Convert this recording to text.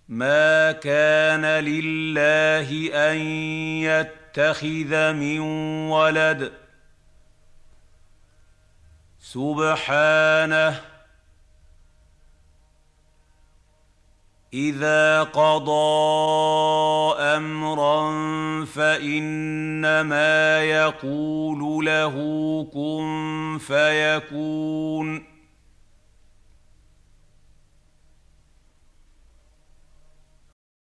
مَا كَانَ لِلَّهِ أَن يَتَّخِذَ مِن وَلَدٍ ۖ سُبْحَانَهُ ۖ إِذَا قَضَىٰ أَمْرًا فَإِنَّمَا يَقُولُ لَهُ كُن فَيَكُونُ